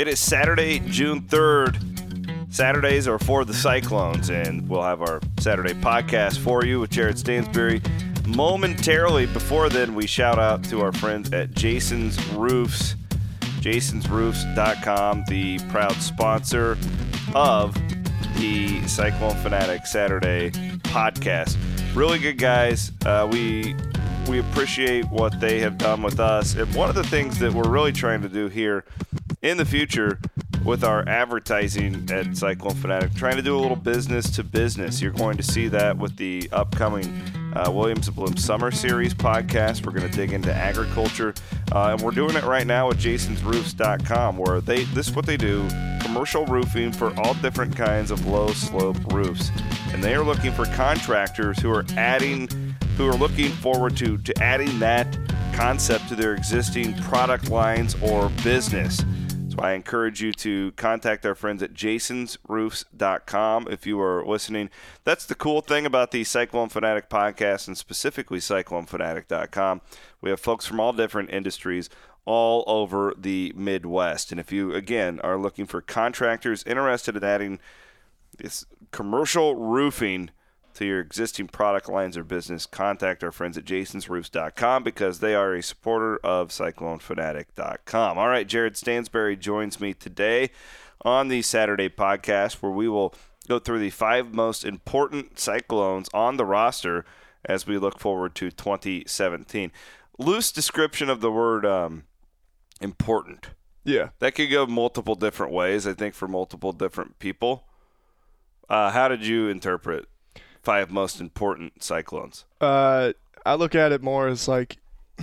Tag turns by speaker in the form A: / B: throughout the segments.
A: It is Saturday, June 3rd. Saturdays are for the Cyclones, and we'll have our Saturday podcast for you with Jared Stansberry momentarily. Before then, we shout out to our friends at Jason's Roofs, jasonsroofs.com, the proud sponsor of the Cyclone Fanatic Saturday podcast. Really good guys. We appreciate what they have done with us. And one of the things that we're really trying to do here in the future with our advertising at Cyclone Fanatic, trying to do a little business to business. You're going to see that with the upcoming Williams & Bloom Summer Series podcast. We're going to dig into agriculture. And we're doing it right now with jasonsroofs.com, where this is what they do, commercial roofing for all different kinds of low-slope roofs. And they are looking for contractors who are looking forward to adding that concept to their existing product lines or business. So I encourage you to contact our friends at jasonsroofs.com if you are listening. That's the cool thing about the Cyclone Fanatic podcast, and specifically cyclonefanatic.com. We have folks from all different industries all over the Midwest. And if you, again, are looking for contractors interested in adding this commercial roofing to your existing product lines or business, contact our friends at jasonsroofs.com because they are a supporter of cyclonefanatic.com. All right, Jared Stansberry joins me today on the Saturday podcast, where we will go through the 5 most important Cyclones on the roster as we look forward to 2017. Loose description of the word important.
B: Yeah.
A: That could go multiple different ways, I think, for multiple different people. How did you interpret 5 most important Cyclones?
B: I look at it more as like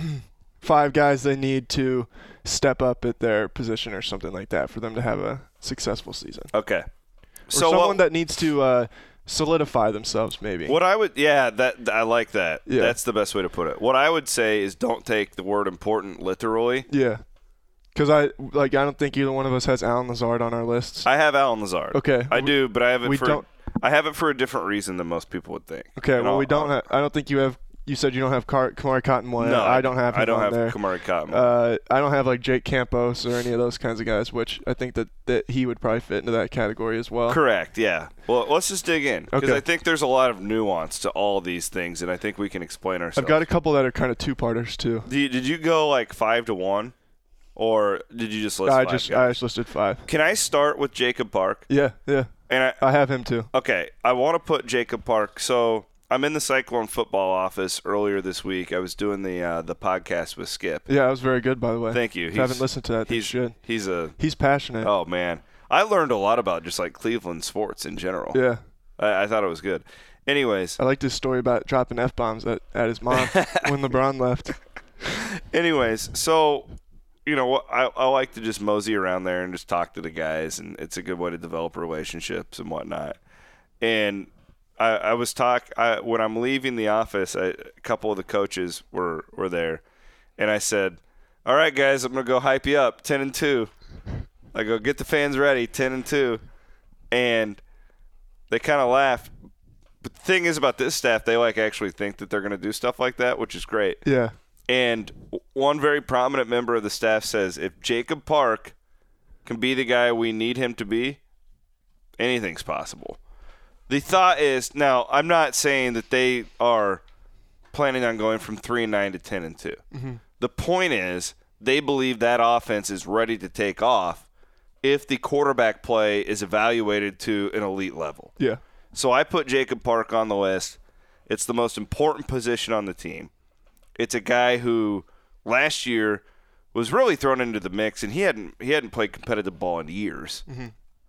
B: 5 guys they need to step up at their position or something like that for them to have a successful season.
A: Okay.
B: So someone that needs to solidify themselves, maybe.
A: What I would, I like that. Yeah. That's the best way to put it. What I would say is don't take the word important literally.
B: Yeah. Because I don't think either one of us has Alan Lazard on our lists.
A: I have Alan Lazard.
B: Okay.
A: I do, but I have it I have it for a different reason than most people would think.
B: Okay, well, we don't have – I don't think you have – you said you don't have Kamari Cottonwood. No, I don't have him on there.
A: Kamari Cottonwood.
B: I don't have, like, Jake Campos or any of those kinds of guys, which I think that he would probably fit into that category as well.
A: Correct, yeah. Well, let's just dig in because
B: okay.
A: I think there's a lot of nuance to all these things, and I think we can explain ourselves.
B: I've got a couple that are kind of two-parters too.
A: Did you go, like, 5 to 1? Or did you just list 5 guys?
B: I just listed 5.
A: Can I start with Jacob Park?
B: Yeah.
A: And
B: I have him too.
A: Okay, I want to put Jacob Park. So I'm in the Cyclone football office earlier this week. I was doing the podcast with Skip.
B: Yeah, it was very good, by the way.
A: Thank you.
B: If you haven't listened to that, you should. He's passionate.
A: Oh, man. I learned a lot about just like Cleveland sports in general.
B: Yeah.
A: I thought it was good. Anyways.
B: I liked his story about dropping F-bombs at his mom when LeBron left.
A: Anyways, so – you know, I like to just mosey around there and just talk to the guys, and it's a good way to develop relationships and whatnot. And I was when I'm leaving the office, a couple of the coaches were there, and I said, "All right, guys, I'm gonna go hype you up, 10-2." I go, "Get the fans ready, 10-2," and they kind of laughed. But the thing is about this staff, they actually think that they're gonna do stuff like that, which is great.
B: Yeah.
A: And one very prominent member of the staff says, if Jacob Park can be the guy we need him to be, anything's possible. The thought is, now, I'm not saying that they are planning on going from 3-9 to 10-2. Mm-hmm. The point is, they believe that offense is ready to take off if the quarterback play is evaluated to an elite level.
B: Yeah.
A: So I put Jacob Park on the list. It's the most important position on the team. It's a guy who last year was really thrown into the mix, and he hadn't played competitive ball in years. Mm-hmm.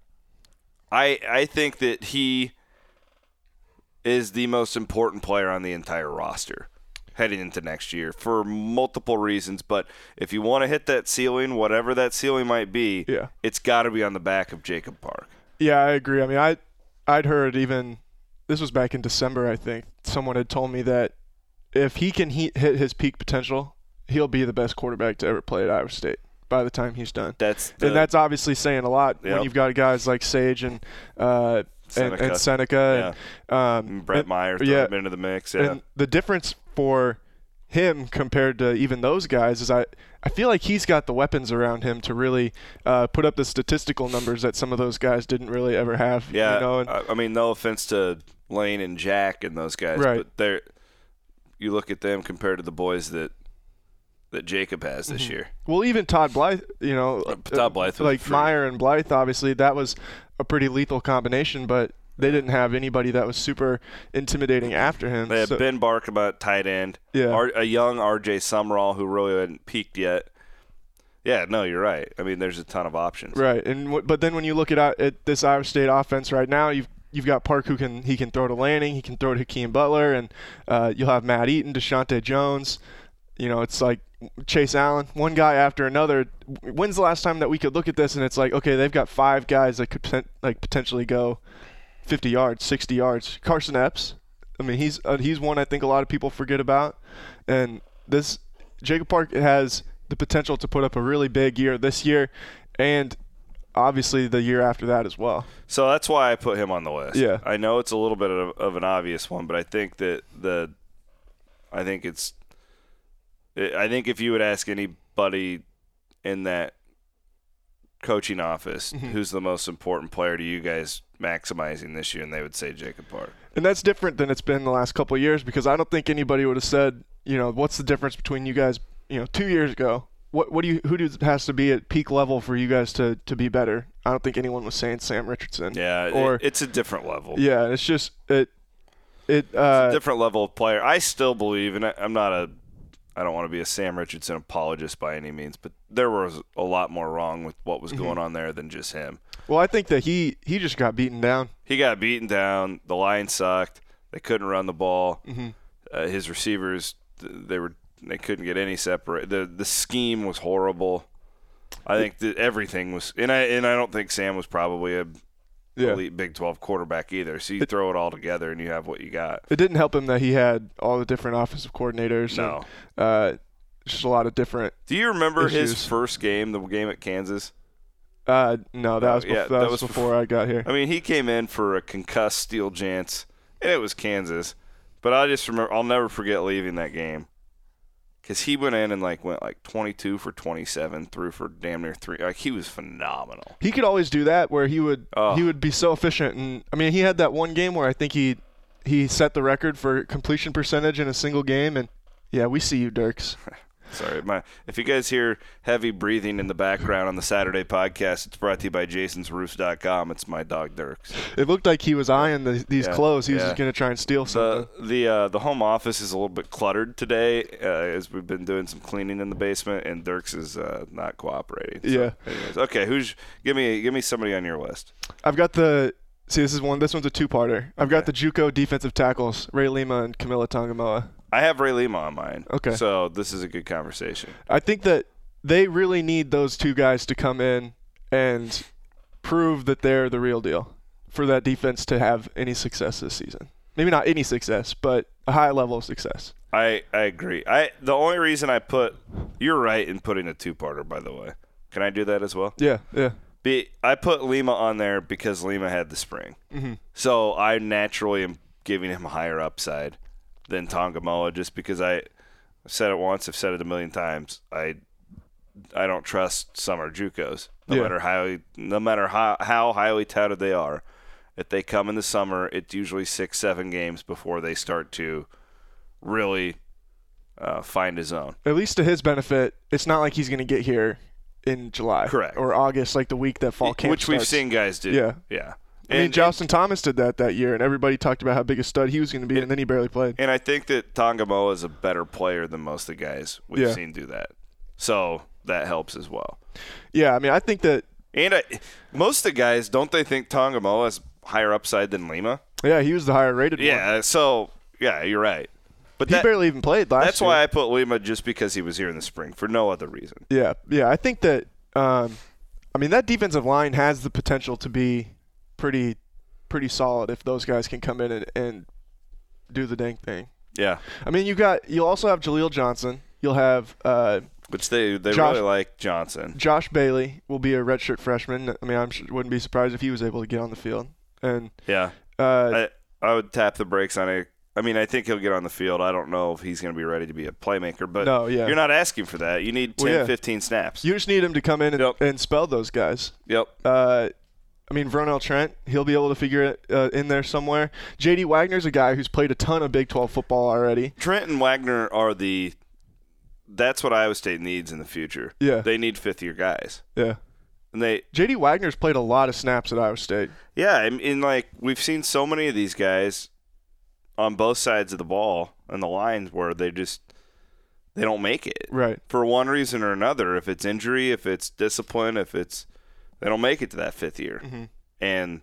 A: I think that he is the most important player on the entire roster heading into next year for multiple reasons. But if you want to hit that ceiling, whatever that ceiling might be, it's got to be on the back of Jacob Park.
B: Yeah, I agree. I mean, I'd heard even – this was back in December, I think. Someone had told me that if he can hit his peak potential, he'll be the best quarterback to ever play at Iowa State by the time he's done.
A: That's
B: obviously saying a lot when you've got guys like Sage and Seneca
A: and Brett Meyer thrown him into the mix. Yeah.
B: And the difference for him compared to even those guys is I feel like he's got the weapons around him to really put up the statistical numbers that some of those guys didn't really ever have.
A: Yeah,
B: you know?
A: I mean, no offense to Lane and Jack and those guys,
B: right.
A: but you look at them compared to the boys that Jacob has this year.
B: Well, even Todd Blythe,
A: Todd Blythe,
B: like Meyer and Blythe, obviously that was a pretty lethal combination, but they didn't have anybody that was super intimidating after him.
A: They had Ben Barkema at tight end, a young R.J. Summerall who really hadn't peaked yet. Yeah, no, you're right. I mean, there's a ton of options.
B: Right, but then when you look at this Iowa State offense right now, you've got Park who can throw to Lanning, he can throw to Hakeem Butler, and you'll have Matt Eaton, Deshaunte Jones. It's like Chase Allen, one guy after another. When's the last time that we could look at this and it's like, okay, they've got 5 guys that could potentially go 50 yards, 60 yards. Carson Epps, I mean, he's one I think a lot of people forget about. And this Jacob Park has the potential to put up a really big year this year and obviously the year after that as well.
A: So that's why I put him on the list.
B: Yeah.
A: I know it's a little bit of an obvious one, but I think that I think if you would ask anybody in that coaching office who's the most important player to you guys maximizing this year, and they would say Jacob Park.
B: And that's different than it's been the last couple of years because I don't think anybody would have said, what's the difference between you guys, 2 years ago? Who has to be at peak level for you guys to be better? I don't think anyone was saying Sam Richardson.
A: Yeah, it's a different level.
B: Yeah, it's just it's
A: a different level of player. I still believe, and I don't want to be a Sam Richardson apologist by any means, but there was a lot more wrong with what was going on there than just him.
B: Well, I think that he just got beaten down.
A: He got beaten down. The line sucked. They couldn't run the ball. His receivers, they couldn't get any separate. The scheme was horrible. I think that everything was, and I don't think Sam was probably a elite Big 12 quarterback either. So you throw it all together and you have what you got.
B: It didn't help him that he had all the different offensive coordinators.
A: No.
B: And, just a lot of different
A: Do you remember
B: issues.
A: his first game, the game at Kansas?
B: No, that was before I got here.
A: I mean, he came in for a concussed Steele Jantz, and it was Kansas. But I just remember, I'll never forget leaving that game. Because he went in and went 22 for 27, threw for damn near 3. He was phenomenal.
B: He could always do that where he would be so efficient. And I mean, he had that one game where I think he set the record for completion percentage in a single game. And yeah, we see you, Dirks.
A: Sorry, if you guys hear heavy breathing in the background on the Saturday podcast, it's brought to you by JasonsRoofs.com. It's my dog Dirks.
B: It looked like he was eyeing these clothes. He was just going to try and steal something.
A: The home office is a little bit cluttered today as we've been doing some cleaning in the basement, and Dirks is not cooperating. So,
B: yeah.
A: Anyways, okay, give me somebody on your list.
B: I've got this one's a two-parter. I've got the JUCO defensive tackles, Ray Lima and Camilla Tongamoa.
A: I have Ray Lima on mine.
B: Okay.
A: So this is a good conversation.
B: I think that they really need those two guys to come in and prove that they're the real deal for that defense to have any success this season. Maybe not any success, but a high level of success.
A: I agree. The only reason you're right in putting a two-parter, by the way. Can I do that as well?
B: Yeah.
A: I put Lima on there because Lima had the spring. So I naturally am giving him a higher upside than Tongamoa just because I've said it once, I've said it a million times. I don't trust summer JUCOs, no matter how highly touted they are. If they come in the summer, it's usually 6-7 games before they start to really find his own.
B: At least to his benefit, it's not like he's going to get here in July.
A: Correct.
B: Or August, like the week that fall camp
A: Which
B: starts.
A: we've seen guys do.
B: Yeah. I mean, Justin Thomas did that year, and everybody talked about how big a stud he was going to be, and then he barely played.
A: And I think that Tongamoa is a better player than most of the guys we've seen do that. So that helps as well.
B: Yeah, I mean, I think that –
A: And most of the guys, don't they think Tongamoa has higher upside than Lima?
B: Yeah, he was the higher rated one.
A: Yeah, so, yeah, you're right. But
B: he barely even played last year.
A: That's why I put Lima just because he was here in the spring, for no other reason.
B: Yeah, I think that that defensive line has the potential to be pretty solid if those guys can come in and do the dang thing.
A: Yeah.
B: I mean, you'll also have Jaleel Johnson. You'll have
A: which they really like Johnson.
B: Josh Bailey will be a redshirt freshman. I mean, wouldn't be surprised if he was able to get on the field. And
A: yeah, I would tap the brakes on I mean, I think he'll get on the field. I don't know if he's going to be ready to be a playmaker, but
B: No, yeah.
A: you're not asking for that. You need 10, 15 snaps.
B: You just need him to come in and spell those guys.
A: Yep.
B: I mean, Vernell Trent, he'll be able to figure it in there somewhere. J.D. Wagner's a guy who's played a ton of Big 12 football already.
A: Trent and Wagner are that's what Iowa State needs in the future.
B: Yeah.
A: They need fifth-year guys.
B: Yeah.
A: And
B: J.D. Wagner's played a lot of snaps at Iowa State.
A: Yeah, and like we've seen so many of these guys on both sides of the ball and the lines where they don't make it.
B: Right.
A: For one reason or another, if it's injury, if it's discipline, they don't make it to that fifth year.
B: Mm-hmm.
A: And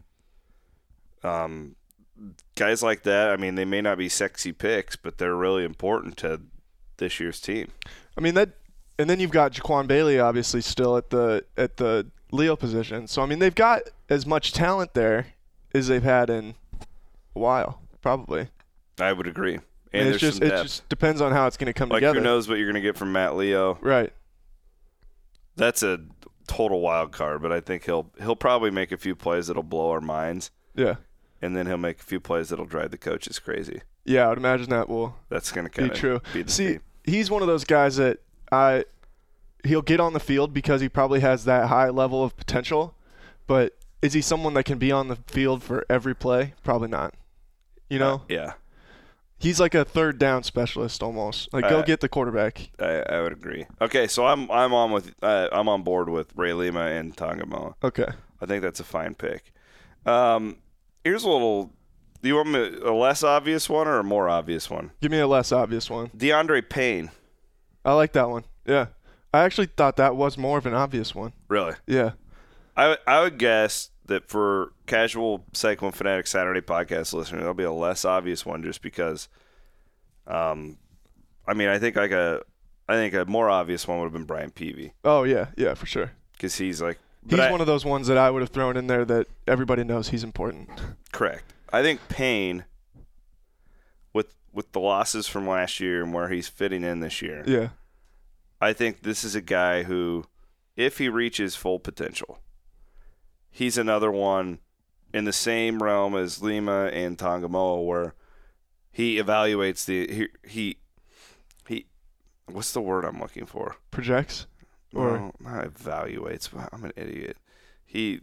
A: guys like that, I mean, they may not be sexy picks, but they're really important to this year's team.
B: I mean, and then you've got Jaquan Bailey obviously still at the Leo position. So I mean, they've got as much talent there as they've had in a while, probably.
A: I would agree. And
B: it just depends on how it's going to come together.
A: Who knows what you're going to get from Matt Leo?
B: Right.
A: That's a total wild card, but I think he'll probably make a few plays that'll blow our minds.
B: Yeah.
A: And then he'll make a few plays that'll drive the coaches crazy.
B: Yeah, I would imagine
A: that's going to kind
B: be
A: of
B: true.
A: Be the
B: See,
A: theme.
B: He's one of those guys that he'll get on the field because he probably has that high level of potential, but is he someone that can be on the field for every play? Probably not. You know?
A: Yeah.
B: He's like a third down specialist almost. Like, go get the quarterback.
A: I would agree. Okay, so I'm on board with Ray Lima and Tagovailoa.
B: Okay.
A: I think that's a fine pick. Here's a little. Do you want me a less obvious one or a more obvious one?
B: Give me a less obvious one.
A: DeAndre Payne.
B: I like that one. Yeah. I actually thought that was more of an obvious one.
A: Really?
B: Yeah.
A: I would guess that for casual Cyclone Fanatic Saturday podcast listeners, that'll be a less obvious one just because I mean, I think a more obvious one would have been Brian Peavy.
B: Oh, yeah. Yeah, for sure.
A: Because he's like...
B: He's one of those ones that I would have thrown in there that everybody knows he's important.
A: Correct. I think Payne, with the losses from last year and where he's fitting in this year,
B: yeah,
A: I think this is a guy who, if he reaches full potential, he's another one in the same realm as Lima and Tagovailoa where he evaluates he what's the word I'm looking for?
B: Projects? Or
A: no, not evaluates. I'm an idiot. He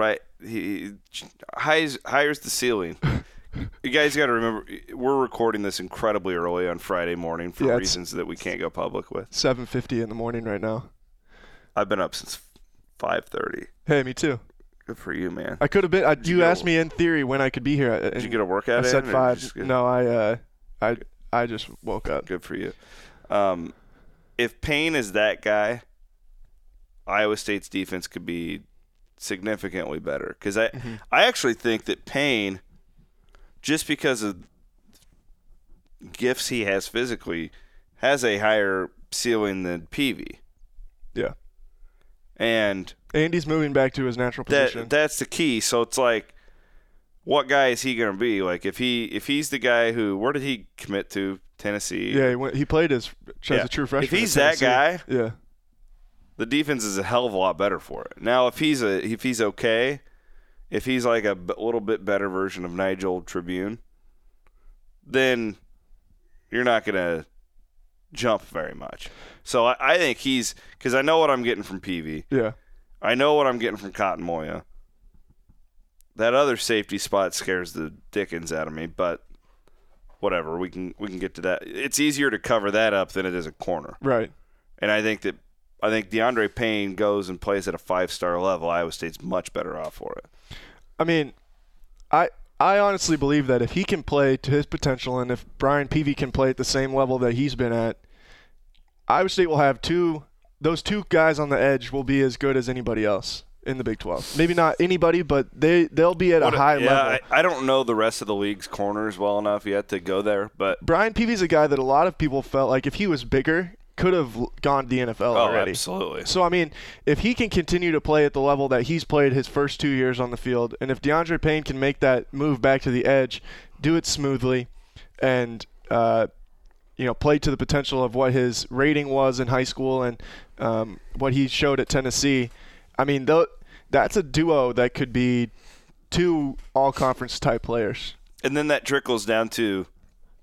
A: hires the ceiling. You guys got to remember, we're recording this incredibly early on Friday morning for reasons that we can't go public with.
B: 7:50 in the morning right now.
A: I've been up since 5:30.
B: Hey, me too.
A: Good for you, man.
B: I could have been. You asked me in theory when I could be here.
A: Did you get a workout?
B: I said 5. No, I just woke up.
A: Good for you. If Payne is that guy, Iowa State's defense could be significantly better. Because I actually think that Payne, just because of gifts he has physically, has a higher ceiling than Peavy.
B: Yeah.
A: And
B: he's moving back to his natural position.
A: That's the key. So it's like, what guy is he going to be? Like if he's the guy who, where did he commit to? Tennessee.
B: Yeah, he played as a true freshman.
A: If he's that guy,
B: yeah,
A: the defense is a hell of a lot better for it. Now, if he's okay, if he's like a little bit better version of Nigel Tribune, then you're not going to jump very much. So I think because I know what I'm getting from Peavy.
B: Yeah.
A: I know what I'm getting from Cotton Moya. That other safety spot scares the dickens out of me, but whatever, we can get to that. It's easier to cover that up than it is a corner.
B: Right.
A: And I think DeAndre Payne goes and plays at a 5-star level. Iowa State's much better off for it.
B: I mean, I honestly believe that if he can play to his potential and if Brian Peavy can play at the same level that he's been at, Iowa State will have those two guys on the edge will be as good as anybody else in the Big 12. Maybe not anybody, but they'll be at a high level.
A: I don't know the rest of the league's corners well enough yet to go there, but
B: Brian Peavy's a guy that a lot of people felt like if he was bigger, could have gone to the NFL already.
A: Absolutely.
B: So, I mean, if he can continue to play at the level that he's played his first 2 years on the field, and if DeAndre Payne can make that move back to the edge, do it smoothly, and play to the potential of what his rating was in high school and what he showed at Tennessee, I mean, that's a duo that could be 2 all-conference type players.
A: And then that trickles down to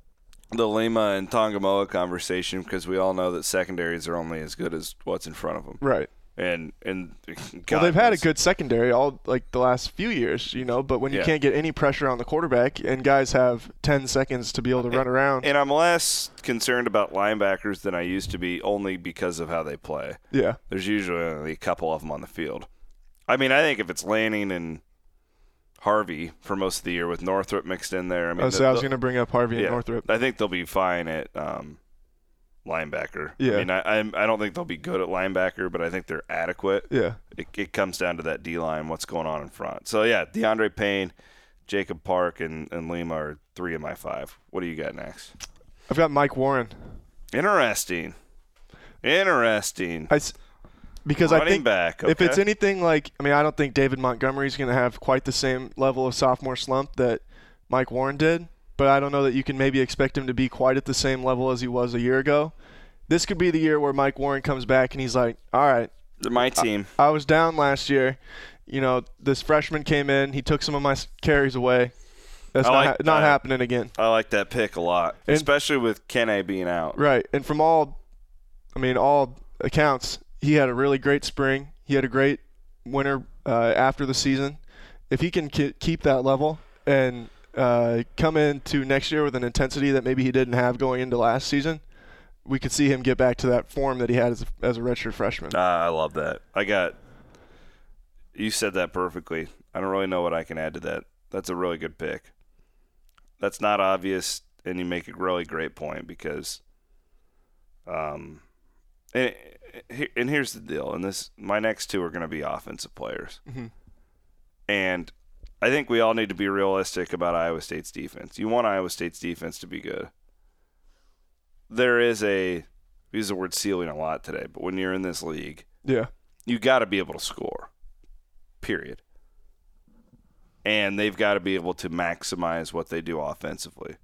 A: the Lima and Tongamoa conversation because we all know that secondaries are only as good as what's in front of them.
B: Right.
A: And
B: well, they've had a good secondary all like the last few years, but when you can't get any pressure on the quarterback and guys have 10 seconds to be able to run around.
A: And I'm less concerned about linebackers than I used to be only because of how they play.
B: Yeah.
A: There's usually only a couple of them on the field. I mean, I think if it's Lanning and Harvey for most of the year with Northrup mixed in there. I mean,
B: I was going to bring up Harvey and Northrup.
A: I think they'll be fine at linebacker.
B: Yeah.
A: I mean, I don't think they'll be good at linebacker, but I think they're adequate.
B: Yeah.
A: It comes down to that D-line, what's going on in front. So, yeah, DeAndre Payne, Jacob Park, and Lima are 3 of my 5. What do you got next?
B: I've got Mike Warren.
A: Interesting.
B: Because
A: running
B: I think
A: back, okay.
B: If it's anything like – I don't think David Montgomery's going to have quite the same level of sophomore slump that Mike Warren did, but I don't know that you can maybe expect him to be quite at the same level as he was a year ago. This could be the year where Mike Warren comes back and he's like, all right.
A: My team.
B: I was down last year. This freshman came in. He took some of my carries away. That's not happening again.
A: I like that pick a lot, especially with Kene being out.
B: Right. And from all accounts, he had a really great spring. He had a great winter after the season. If he can keep that level and come into next year with an intensity that maybe he didn't have going into last season, we could see him get back to that form that he had as a redshirt freshman.
A: I love that. You said that perfectly. I don't really know what I can add to that. That's a really good pick. That's not obvious, and you make a really great point because and here's the deal, and my next 2 are going to be offensive players.
B: Mm-hmm.
A: And I think we all need to be realistic about Iowa State's defense. You want Iowa State's defense to be good. There is we use the word ceiling a lot today, but when you're in this league, you got to be able to score, period. And they've got to be able to maximize what they do offensively.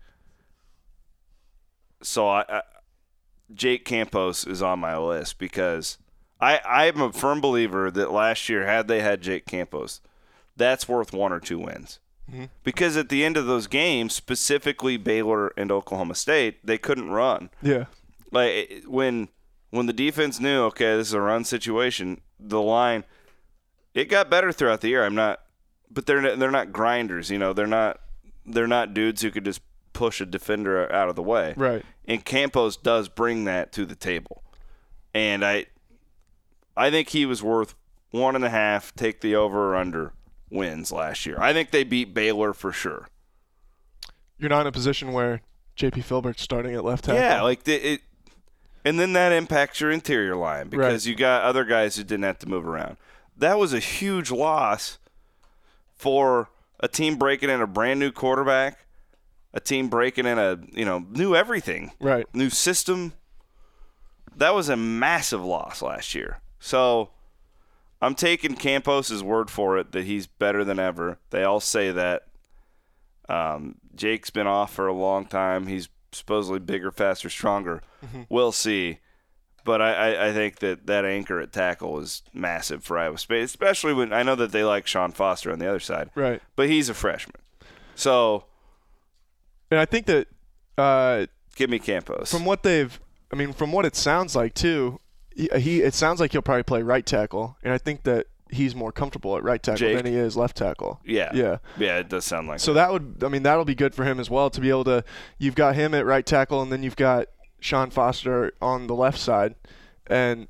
A: So Jake Campos is on my list because I'm a firm believer that last year, had they had Jake Campos, that's worth 1 or 2 wins.
B: Mm-hmm.
A: Because at the end of those games, specifically Baylor and Oklahoma State, they couldn't run.
B: Yeah.
A: Like when the defense knew, okay, this is a run situation, the line, it got better throughout the year. But they're not grinders, They're not dudes who could just push a defender out of the way.
B: Right.
A: And Campos does bring that to the table. And I think he was worth 1.5, take the over or under wins last year. I think they beat Baylor for sure.
B: You're not in a position where J.P. Filbert's starting at left tackle.
A: Yeah, and then that impacts your interior line because you got other guys who didn't have to move around. That was a huge loss for a team breaking in a brand new quarterback, a team breaking in new everything,
B: right?
A: New system. That was a massive loss last year. So I'm taking Campos' word for it that he's better than ever. They all say that. Jake's been off for a long time. He's supposedly bigger, faster, stronger.
B: Mm-hmm.
A: We'll see. But I think that anchor at tackle is massive for Iowa State, especially when I know that they like Sean Foster on the other side.
B: Right.
A: But he's a freshman. So.
B: And I think that.
A: Give me Campos.
B: From what it sounds like, too, it sounds like he'll probably play right tackle. And I think that he's more comfortable at right tackle than he is left tackle.
A: Yeah.
B: Yeah.
A: Yeah, it does sound like
B: so
A: that.
B: That'll be good for him as well to be able to, you've got him at right tackle and then you've got Sean Foster on the left side. And,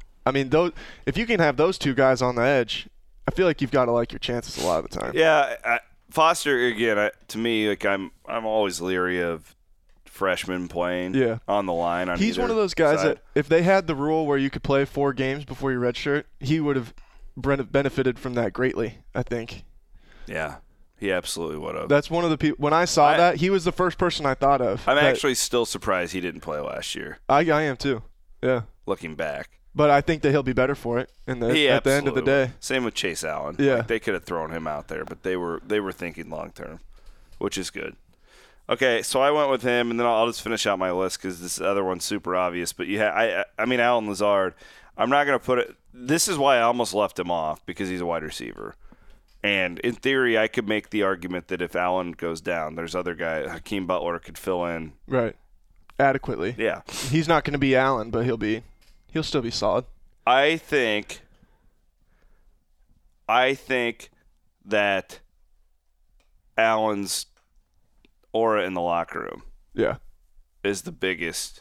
B: if you can have those 2 guys on the edge, I feel like you've got to like your chances a lot of the time.
A: Yeah. Foster, again, to me, I'm always leery of freshmen playing on the line.
B: He's one of those guys that if they had the rule where you could play 4 games before your redshirt, he would have benefited from that greatly, I think.
A: Yeah, he absolutely would have.
B: That's one of the people. When I saw that, he was the first person I thought of.
A: I'm actually still surprised he didn't play last year.
B: I am too. Yeah.
A: Looking back.
B: But I think that he'll be better for it at the end of the day.
A: Same with Chase Allen.
B: Yeah.
A: They could have thrown him out there, but they were thinking long term, which is good. Okay, so I went with him, and then I'll just finish out my list because this other one's super obvious. But Allen Lazard. I'm not going to put it. This is why I almost left him off because he's a wide receiver. And in theory, I could make the argument that if Allen goes down, there's other guy, Hakeem Butler, could fill in
B: right adequately.
A: Yeah.
B: He's not going to be Allen, but he'll still be solid.
A: I think that Allen's aura in the locker room is the biggest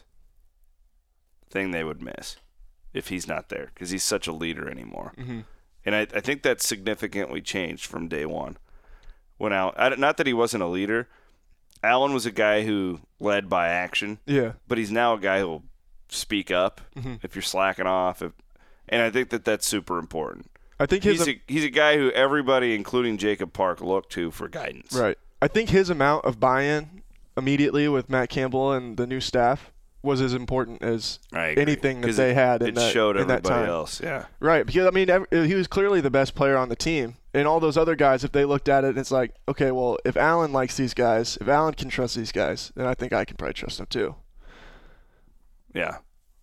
A: thing they would miss if he's not there, because he's such a leader anymore.
B: Mm-hmm.
A: And I think that's significantly changed from day one. When not that he wasn't a leader, Allen was a guy who led by action.
B: Yeah.
A: But he's now a guy who will speak up if you're slacking off. And I think that that's super important.
B: I think
A: he's a guy who everybody, including Jacob Park, looked to for guidance.
B: Right. I think his amount of buy-in immediately with Matt Campbell and the new staff was as important as anything that they had in that
A: showed
B: in that
A: everybody
B: time.
A: else. Yeah.
B: Right. Because, I mean, he was clearly the best player on the team. And all those other guys, if they looked at it, it's like, okay, well, if Allen likes these guys, if Allen can trust these guys, then I think I can probably trust them too.
A: Yeah.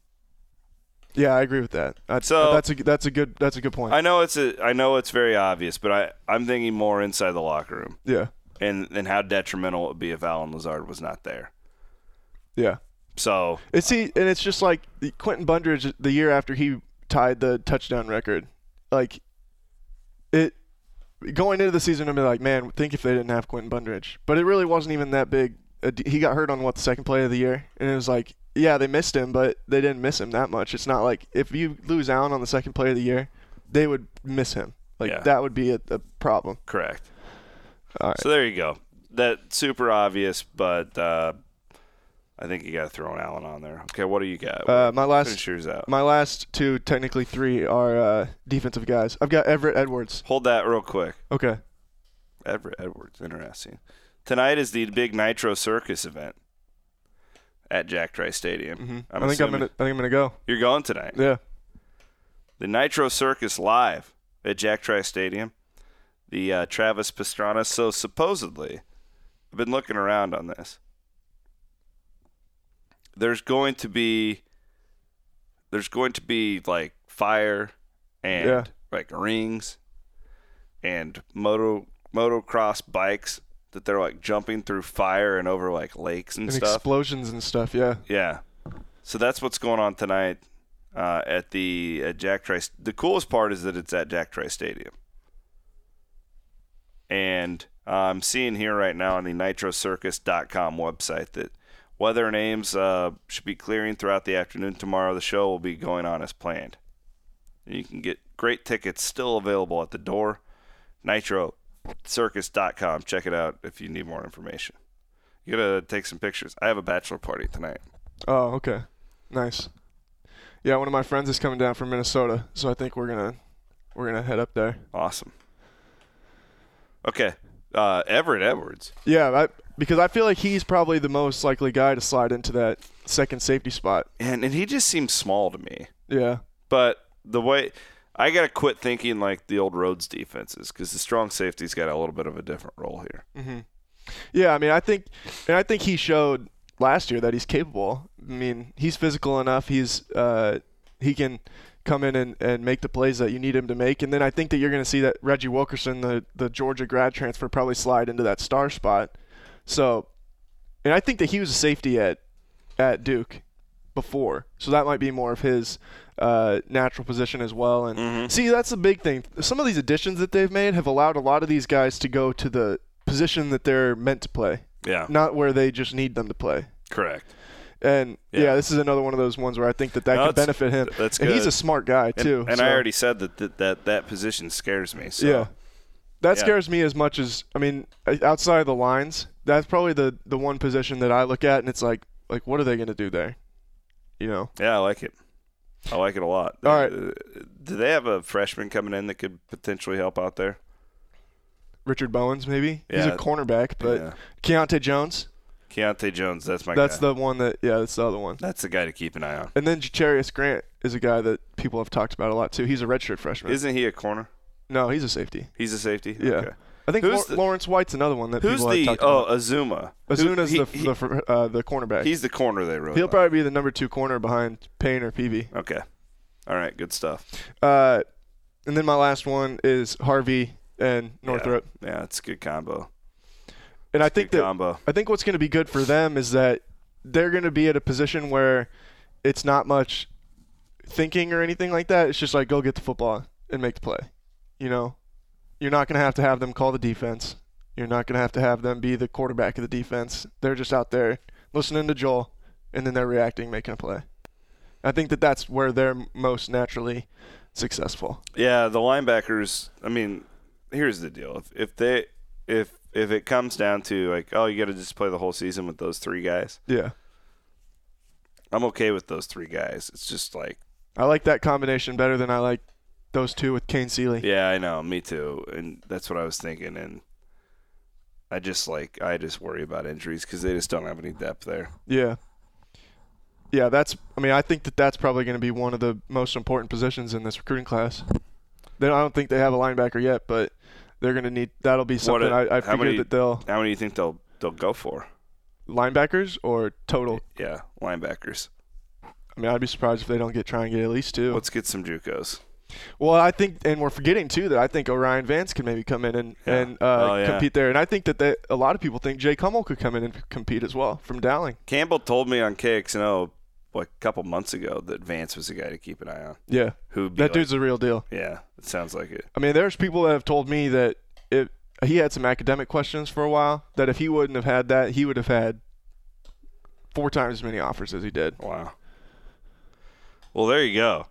B: Yeah, I agree with that. That's a good point.
A: I know it's very obvious, but I'm thinking more inside the locker room.
B: Yeah.
A: And how detrimental it would be if Allen Lazard was not there.
B: Yeah.
A: So
B: it's just like Quentin Bundridge the year after he tied the touchdown record, like it going into the season, I'd be like, man, think if they didn't have Quentin Bundridge, but it really wasn't even that big. He got hurt on the second play of the year, and it was like, yeah, they missed him, but they didn't miss him that much. It's not like if you lose Allen on the second play of the year, they would miss him. That would be a problem.
A: Correct.
B: All right.
A: So there you go. That's super obvious, but I think you got to throw an Allen on there. Okay, what do you got? Finish yours out.
B: My last two, technically three, are defensive guys. I've got Everett Edwards.
A: Hold that real quick.
B: Okay.
A: Everett Edwards, interesting. Tonight is the big Nitro Circus event at Jack Trice Stadium.
B: Mm-hmm. I think I'm gonna go.
A: You're going tonight.
B: Yeah.
A: The Nitro Circus live at Jack Trice Stadium. The Travis Pastrana. So supposedly, I've been looking around on this. There's going to be like fire and like rings and motocross bikes that they're like jumping through fire and over like lakes and stuff.
B: Explosions and stuff, yeah.
A: Yeah. So that's what's going on tonight at Jack Trice. The coolest part is that it's at Jack Trice Stadium. And I'm seeing here right now on the nitrocircus.com website that weather and Ames should be clearing throughout the afternoon tomorrow. The show will be going on as planned. And you can get great tickets still available at the door. nitrocircus.com. Check it out if you need more information. You gotta take some pictures. I have a bachelor party tonight.
B: Oh, okay. Nice. Yeah, one of my friends is coming down from Minnesota, so I think we're gonna head up there.
A: Awesome. Okay. Everett Edwards.
B: Yeah, because I feel like he's probably the most likely guy to slide into that second safety spot.
A: And he just seems small to me.
B: Yeah.
A: But the way I got to quit thinking like the old Rhodes defenses, because the strong safety's got a little bit of a different role here.
B: Mm-hmm. Yeah, I mean, I think he showed last year that he's capable. I mean, he's physical enough. He can come in and make the plays that you need him to make. And then I think that you're going to see that Reggie Wilkerson, the Georgia grad transfer, probably slide into that star spot. So, and I think that he was a safety at Duke before. So that might be more of his natural position as well. And see, that's the big thing. Some of these additions that they've made have allowed a lot of these guys to go to the position that they're meant to play.
A: Yeah.
B: Not where they just need them to play.
A: Correct.
B: And this is another one of those ones where I think that could benefit him.
A: That's
B: good. And he's a smart guy too.
A: And I already said that position scares me. So.
B: Yeah. That scares me as much as, I mean, outside of the lines, that's probably the one position that I look at and it's like what are they going to do there? You know?
A: Yeah, I like it. I like it a lot.
B: All right.
A: Do they have a freshman coming in that could potentially help out there?
B: Richard Bowens, maybe?
A: Yeah.
B: He's a cornerback, but Keontae Jones?
A: Keontae Jones, that's my guy.
B: That's the one that's the other one.
A: That's the guy to keep an eye on.
B: And then Jacharius Grant is a guy that people have talked about a lot too. He's a redshirt freshman.
A: Isn't he a corner?
B: No, he's a safety.
A: He's a safety?
B: Yeah.
A: Okay.
B: I think Lawrence White's another one that people have talked about.
A: Azuma.
B: Azuma's the cornerback.
A: He's the corner they wrote.
B: He'll probably be the number 2 corner behind Payne or Peavy.
A: Okay. All right, good stuff.
B: And then my last one is Harvey and Northrup.
A: Yeah, it's a good combo.
B: And I think what's going to be good for them is that they're going to be at a position where it's not much thinking or anything like that. It's just like, go get the football and make the play. You know, you're not going to have them call the defense. You're not going to have them be the quarterback of the defense. They're just out there listening to Joel, and then they're reacting, making a play. I think that's where they're most naturally successful.
A: Yeah, the linebackers, I mean, here's the deal. If it comes down to like, oh, you got to just play the whole season with those three guys.
B: Yeah.
A: I'm okay with those three guys. It's just like,
B: I like that combination better than I like those two with Kane Seeley.
A: Yeah, I know, me too. And that's what I was thinking, and I just worry about injuries cuz they just don't have any depth there.
B: Yeah. Yeah, I think that's probably going to be one of the most important positions in this recruiting class. I don't think they have a linebacker yet, but they're going to need. That'll be something I figured that they'll.
A: How many do you think they'll go for?
B: Linebackers or total?
A: Yeah, linebackers.
B: I mean, I'd be surprised if they don't try and get at least two.
A: Let's get some JUCOs.
B: Well, I think, and we're forgetting too that I think Orion Vance can maybe come in and compete there, and I think that a lot of people think Jake Hummel could come in and compete as well from Dowling.
A: Campbell told me on KXNO a couple months ago that Vance was a guy to keep an eye on.
B: Yeah, dude's the real deal.
A: Yeah, it sounds like it.
B: I mean, there's people that have told me that if he had some academic questions for a while, that if he wouldn't have had that, he would have had 4 times as many offers as he did.
A: Wow. Well, there you go.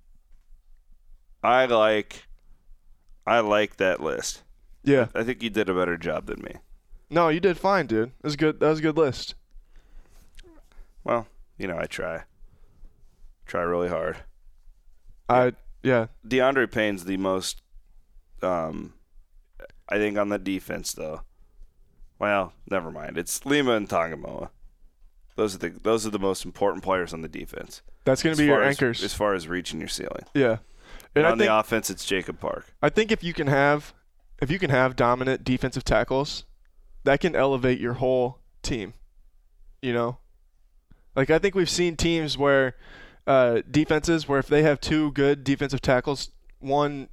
A: I like that list.
B: Yeah.
A: I think you did a better job than me.
B: No, you did fine, dude. That was good. That was a good list.
A: Well, I try. Try really hard.
B: Yeah.
A: DeAndre Payne's the most, I think, on the defense, though. Well, never mind. It's Lima and Tongamoa. Those are the most important players on the defense.
B: That's going to be your anchors.
A: As far as reaching your ceiling.
B: Yeah.
A: And on the offense, it's Jacob Park.
B: I think if you can have dominant defensive tackles, that can elevate your whole team. Like I think we've seen teams where defenses where if they have 2 good defensive tackles, that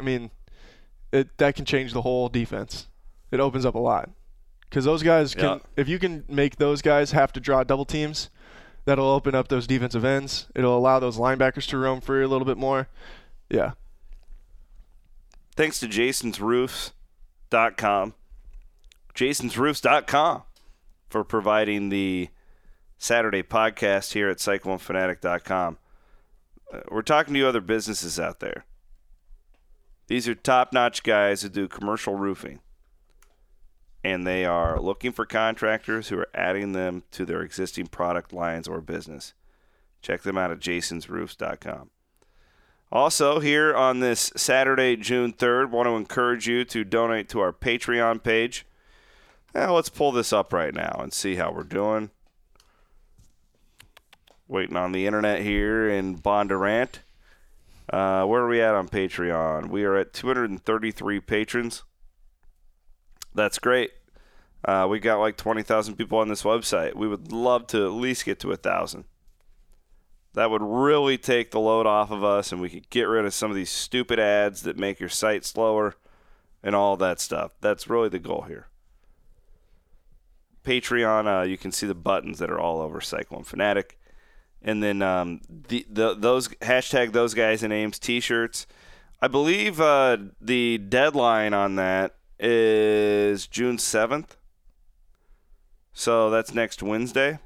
B: can change the whole defense. It opens up a lot. Because those guys can, if you can make those guys have to draw double teams, that'll open up those defensive ends. It'll allow those linebackers to roam free a little bit more. Yeah.
A: Thanks to jasonsroofs.com. jasonsroofs.com for providing the Saturday podcast here at CycloneFanatic.com. We're talking to you other businesses out there. These are top-notch guys who do commercial roofing. And they are looking for contractors who are adding them to their existing product lines or business. Check them out at jasonsroofs.com. Also, here on this Saturday, June 3rd, want to encourage you to donate to our Patreon page. Now, let's pull this up right now and see how we're doing. Waiting on the internet here in Bondurant. Where are we at on Patreon? We are at 233 patrons. That's great. We got like 20,000 people on this website. We would love to at least get to 1,000. That would really take the load off of us, and we could get rid of some of these stupid ads that make your site slower and all that stuff. That's really the goal here. Patreon, you can see the buttons that are all over Cyclone Fanatic. And then those hashtag those guys and names T-shirts. I believe the deadline on that is June 7th. So that's next Wednesday.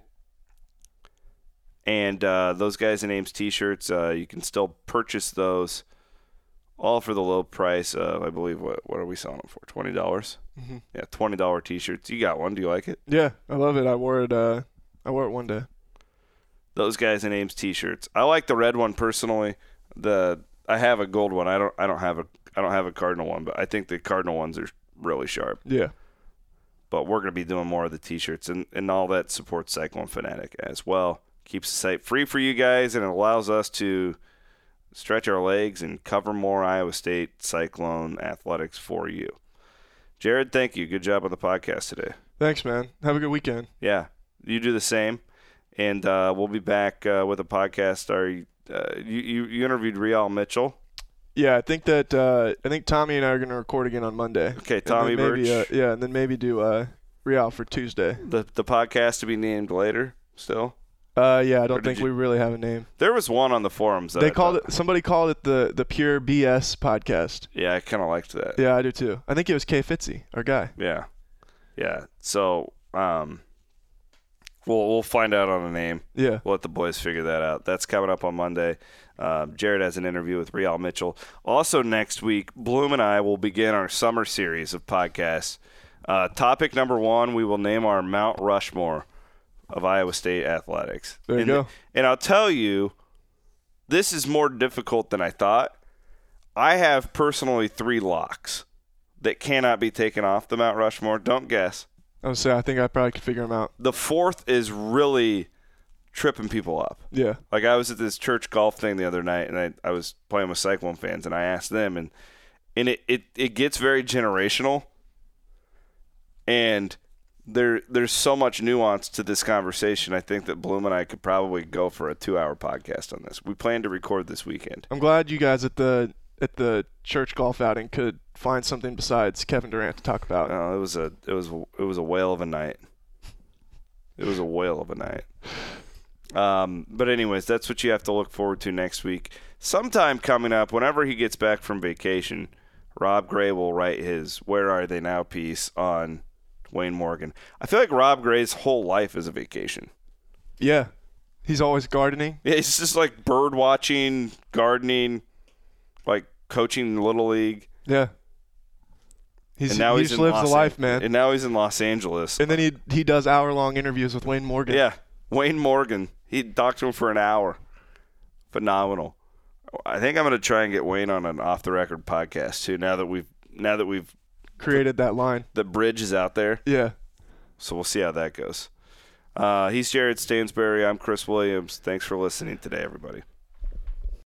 A: And those guys and names T-shirts, you can still purchase those all for the low price of, I believe, what are we selling them for? $20?
B: Mm-hmm.
A: Yeah, $20 T-shirts. You got one. Do you like it?
B: Yeah, I love it. I wore it one day.
A: Those guys and names T-shirts. I like the red one personally. I have a gold one. I don't have a Cardinal one, but I think the Cardinal ones are really sharp.
B: Yeah.
A: But we're going to be doing more of the T-shirts, and all that supports Cyclone Fanatic as well. Keeps the site free for you guys, and it allows us to stretch our legs and cover more Iowa State Cyclone athletics for you. Jared, thank you. Good job on the podcast today.
B: Thanks, man. Have a good weekend.
A: Yeah, you do the same. And we'll be back with a podcast. You interviewed Real Mitchell.
B: Yeah, I think Tommy and I are going to record again on Monday.
A: Okay, Tommy Birch.
B: And then maybe do Real for Tuesday.
A: The podcast to be named later. still?
B: Yeah, I don't think we really have a name.
A: There was one on the forums that
B: somebody called it the Pure BS podcast.
A: Yeah, I kind of liked that.
B: Yeah, I do too. I think it was Kay Fitzy, our guy.
A: Yeah. So, we'll find out on a name.
B: Yeah.
A: We'll let the boys figure that out. That's coming up on Monday. Jared has an interview with Real Mitchell. Also next week, Bloom and I will begin our summer series of podcasts. Topic number 1, we will name our Mount Rushmore of Iowa State athletics.
B: There you go.
A: And I'll tell you, this is more difficult than I thought. I have personally 3 locks that cannot be taken off the Mount Rushmore. Don't guess.
B: I would say I think I probably could figure them out.
A: The 4th is really tripping people up.
B: Yeah.
A: Like I was at this church golf thing the other night, and I was playing with Cyclone fans, and I asked them, and it gets very generational, and there's so much nuance to this conversation. I think that Bloom and I could probably go for a 2-hour podcast on this. We plan to record this weekend.
B: I'm glad you guys at the church golf outing could find something besides Kevin Durant to talk about.
A: Oh, it was a whale of a night. It was a whale of a night. But anyways, that's what you have to look forward to next week. Sometime coming up, whenever he gets back from vacation, Rob Gray will write his "Where Are They Now" piece on Wayne Morgan. I feel like Rob Gray's whole life is a vacation.
B: Yeah. He's always gardening.
A: Yeah, he's just like bird watching, gardening, like coaching Little League.
B: Yeah. He just lives the life, man.
A: And now he's in Los Angeles.
B: And then he does hour-long interviews with Wayne Morgan.
A: Yeah, Wayne Morgan. He talked to him for an hour. Phenomenal. I think I'm going to try and get Wayne on an off-the-record podcast too. Now that we've
B: created that line,
A: the bridge is out there.
B: Yeah.
A: So we'll see how that goes. He's Jared Stansberry. I'm Chris Williams. Thanks for listening today, everybody.